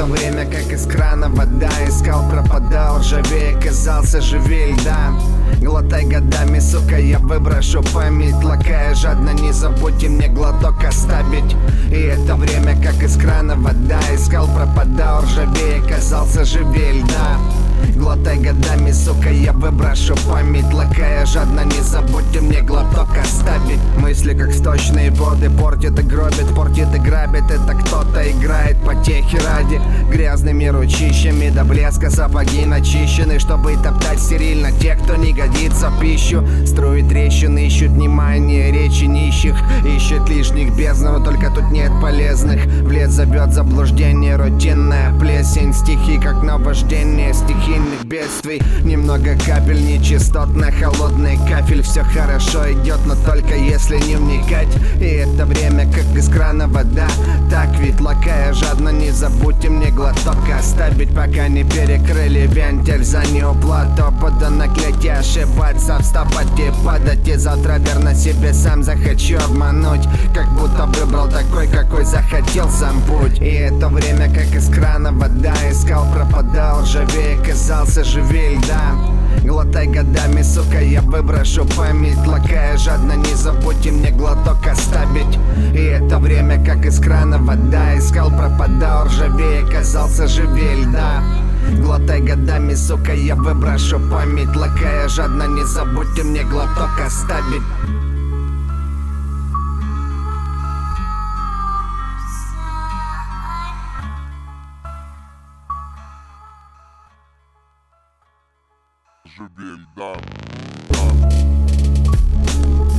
это время, как из крана вода. Искал, пропадал, ржавее, казался живее льда. Глотай годами, сука, я выброшу память. Лакая жадно, не забудьте мне глоток оставить. И это время, как из крана вода. Искал, пропадал, ржавее, казался живее льда. Глотай годами, сука, я выброшу память. Лакая жадно, не забудьте мне глоток оставить. Мысли, как сточные воды, портит и гробит, портит и грабит. Это кто-то играет потехи ради. Грязными ручищами до блеска сапоги начищены, чтобы топтать стерильно тех, кто не годится в пищу. Строят трещины, ищут внимание речи нищих, ищут лишних бездну, только тут нет полезных. В лес зовет заблуждение, рутинная плесень. Стихи, как наваждение стихийных бедствий. Немного капель, нечистотно, холодный кафель. Все хорошо идет, но только если не вникать. И это время, как из крана вода. Так ведь лакая жадно, не забудьте мне глоток оставить, пока не перекрыли вентиль за неуплату. Буду наклеть и ошибаться, вставать и падать. И завтра верно себе сам захочу обмануть, как будто выбрал такой, какой захотел сам путь. И это время, как из крана вода. Искал, пропадал, ржавее, казался живее льда. Глотай годами, сука, я выброшу память. Лакая жадно, не забудьте мне глоток оставить. И это время, как из крана вода. Искал, пропадал, ржавее, казался живее льда. Глотай годами, сука, я выброшу память. Лакая жадно, не забудьте мне глоток оставить. Живее льда.